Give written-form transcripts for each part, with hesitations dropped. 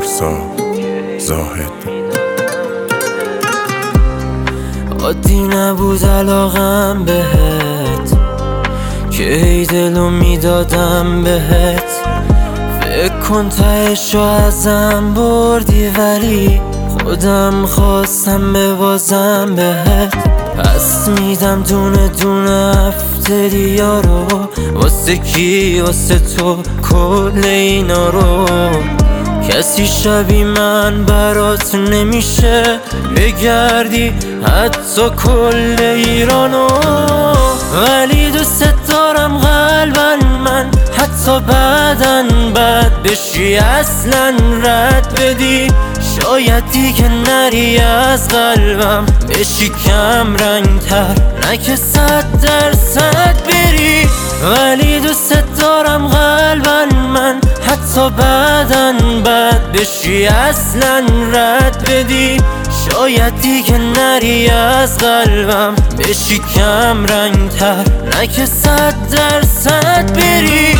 پارسا زاهد. عادی نبود علاقم بهت که ای دلو میدادم بهت. فکر کن تهشو ازم بردی ولی خودم خواستم ببازم بهت. پس میدم دونه دونه هفته دیا رو. واسه کی؟ واسه تو کل اینا رو. کسی شبیه من برات نمیشه بگردی حتی کل ایرانو. ولی دوست دارم قلبا من، حتی بعدن بد بشی اصلا رد بدی. شاید دیگه نری از قلبم، بشی کم رنگ تر، نه که 100% بری. ولی دوست دارم قلبا من، حتی بعدن بد بشی اصلا رد بدی. شاید دیگه نری از قلبم، بشی کم رنگ تر، نه که 100% بری.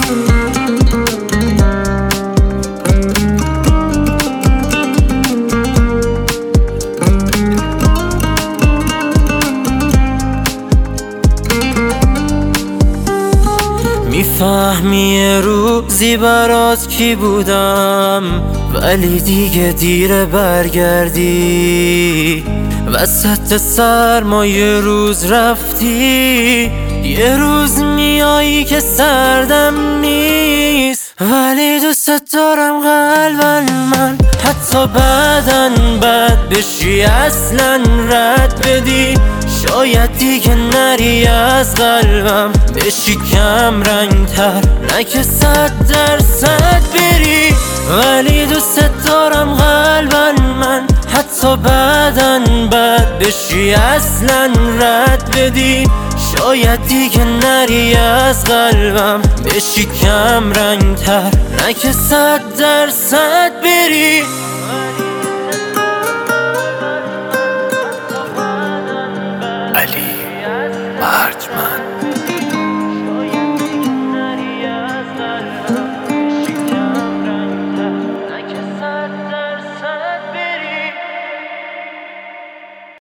میفهمی یه روزی برات کی بودم، ولی دیگه دیره برگردی. وسط سرما یه روز رفتی، یه روز میایی که سردم نیست. ولی دوست دارم قلبا من، حتی بعدن بد بشی اصلا رد بدی. شاید دیگه نری از قلبم، بشی کم رنگ تر، نه که 100% بری. ولی دوست دارم قلبا من، حتی بعدن بد بشی اصلا رد بدی. شاید دیگه نری از قلبم، بشی کم رنگ تر، نه که 100% بری.